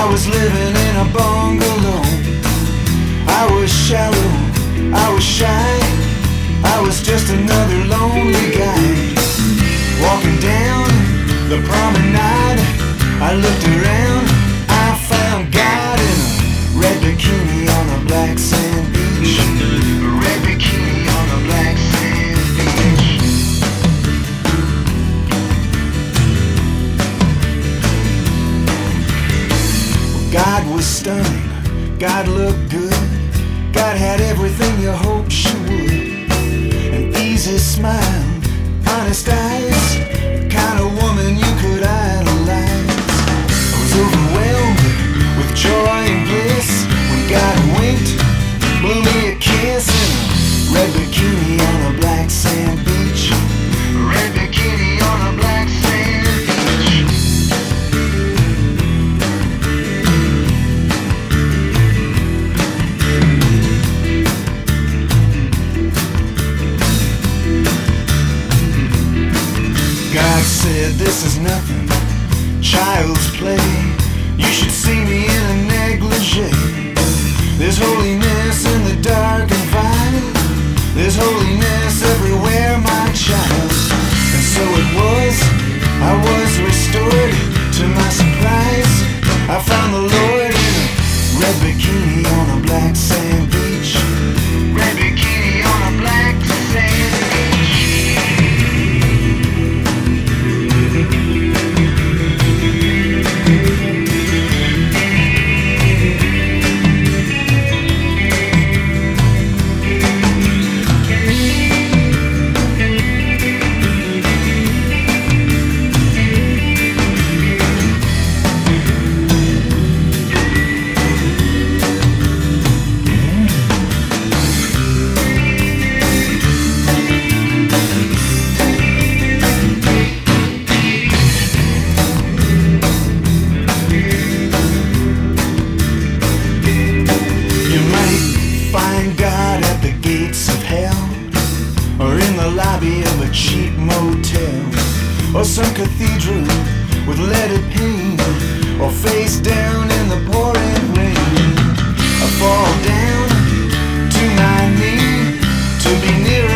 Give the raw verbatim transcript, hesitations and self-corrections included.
was living in a bungalow. I was shallow, I was shy, I was just another lonely guy. Walking down the promenade, I looked around, I found God in a red bikini on a black sand beach. A red bikini on a black sand beach. God was stunning, God looked good, God had everything you hoped she would. An easy smile, honest eyes, the kind of woman you could idolize. I was overwhelmed with joy and bliss when God winked, blew me a kiss in a red bikini on a black sand beach. A red bikini on a black sand beach. God said, this is nothing, child's play. You should see me in a negligee. There's holiness in the dark and vine. There's holiness everywhere, my child. And so it was, I was restored. To my surprise, I found the Lord in a red bikini on a black sand beach. Red bikini on a black sand beach. Find God at the gates of hell, or in the lobby of a cheap motel, or some cathedral with leaded pane, or face down in the pouring rain. I fall down to my knee to be near